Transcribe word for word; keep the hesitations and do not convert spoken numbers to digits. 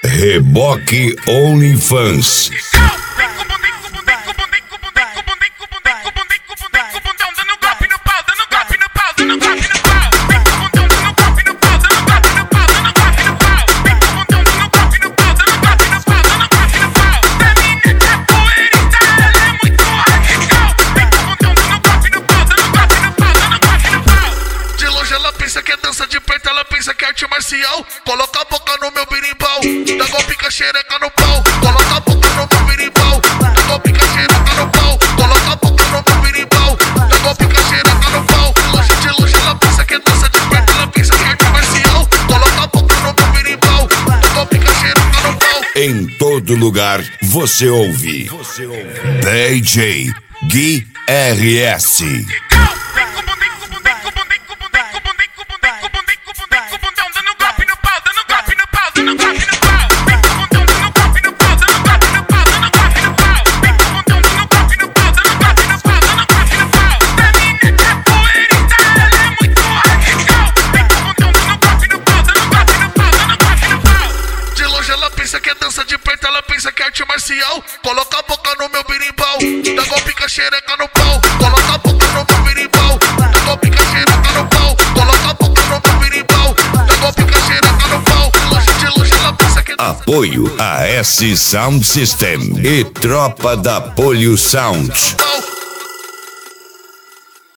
Reboque OnlyFans. Pensa que é dança de perto, ela pensa que é arte marcial. Coloca a boca no meu birimbau, dá golpe com a xereca no pau. Coloca a boca no meu birimbau, dá golpe com a xereca no pau. Coloca a boca no meu birimbau, dá golpe com a xereca no pau. De longe, de longe, ela pensa que é dança de perto, ela pensa que é arte marcial. Coloca a boca no meu birimbau, dá golpe com a xereca no pau. Em todo lugar você ouve, você ouve. D J Gui R S. Pensa que é dança de perto, ela pensa que é arte marcial. Coloca a boca no meu birimbau, dá golpe com a xereca no pau. Coloca a boca no meu birimbau, dá golpe com a xereca no pau. Coloca a boca no meu birimbau, dá golpe com a xereca no pau. De longe, de longe, ela pensa que é dança. Apoio a S Sound System e Tropa da Polio Sound.